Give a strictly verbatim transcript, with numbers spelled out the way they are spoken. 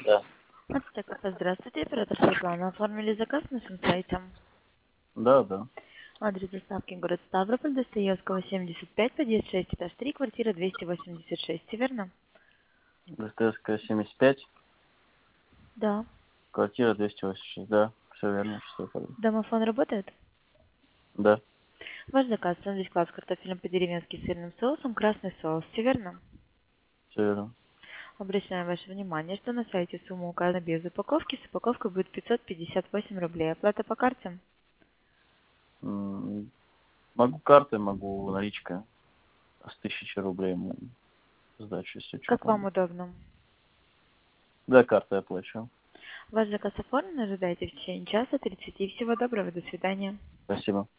Да. Ацтекафе, здравствуйте. Оператор Светлана. Оформили заказ на нашем сайте. Да, да. Адрес доставки город Ставрополь, Достоевского, семьдесят пять, подъезд шесть, этаж три, квартира двести восемьдесят шесть. Верно? Достоевская семьдесят пять, Да. квартира двести восемьдесят шесть. Да, все верно, что это. Домофон работает? Да, Ваш заказ сэндвич-класс с картофелем по-деревенски с сырным соусом, красный соус. Все верно? все верно. Обращаем ваше внимание, что на сайте сумма указана без упаковки. С упаковкой будет пятьсот пятьдесят восемь рублей. Оплата по карте? М, Могу картой, могу наличкой. С тысячи рублей мы сдачу, если что Как вам там. удобно. Да, картой оплачу. Ваш заказ оформлен. Ожидайте в течение часа тридцати. Всего доброго. До свидания. Спасибо.